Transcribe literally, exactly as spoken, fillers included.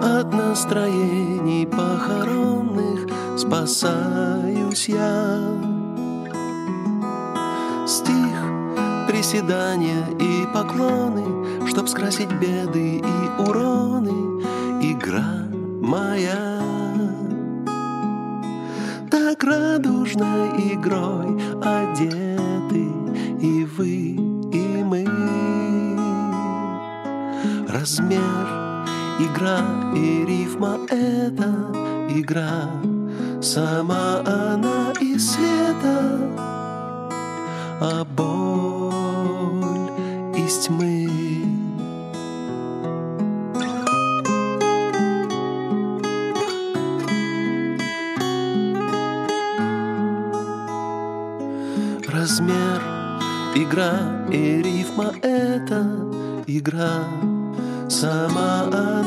От настроений похоронных спасаюсь я. Стих, приседания и поклоны, чтоб скрасить беды и уроны, игра моя. Так радужной игрой одеты и вы, и мы. Размер, игра и рифма — это игра, сама она из света, а боль из тьмы. Размер, игра и рифма — это игра, сама она